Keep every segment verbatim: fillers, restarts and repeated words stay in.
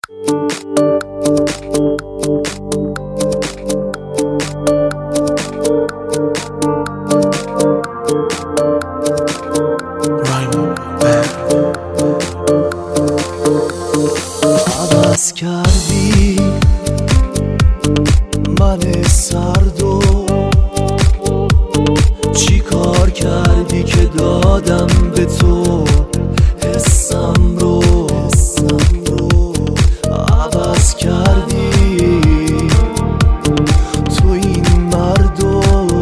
عوض کردی من سردو، چی کار کردی که دادم به تو حسم رو عوض کردی تو این مردو،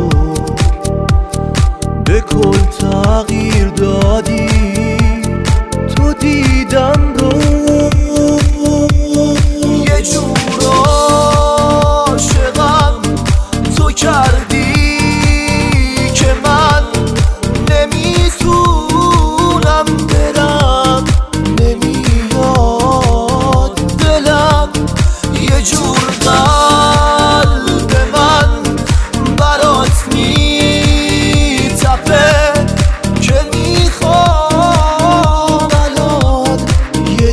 به کل تغییر دادی تو دیدم رو، یه جور عاشقم تو کردی که من نمیتونم برم، نمیاد دلم، یه جور قلب من برات میتپه که میخوام الان یه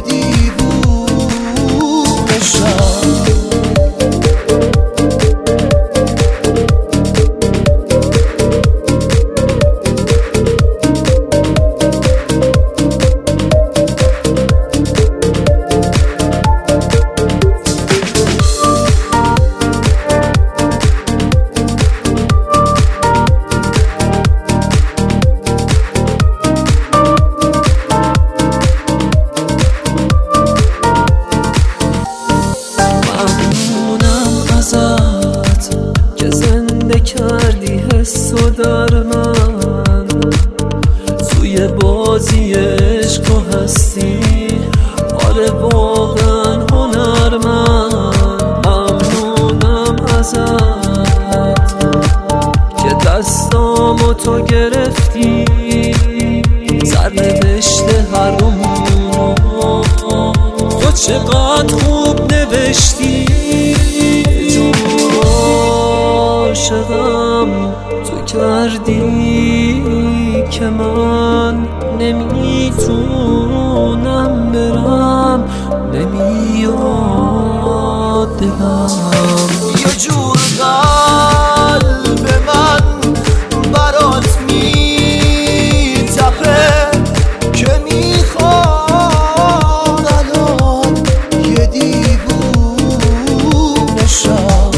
دیوونه شم. که زنده کردی حس و در من، توی بازی عشق و هستی، آره واقعا هنرمند. ممنونم ازت که دستامو تو گرفتی، سرنوشت هر رومونو تو چقدر خوب نوشتی، عاشقم تو کردی که من نمیتونم برم، نمیاد دلم، یه جور قلب من برات میتپه که میخوام الان یه دیوونه شم.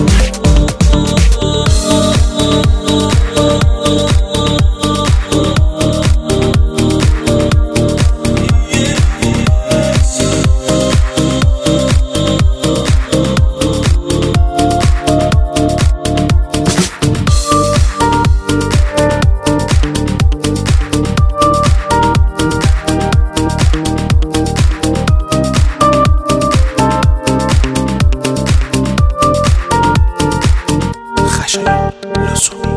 خشایار لزومی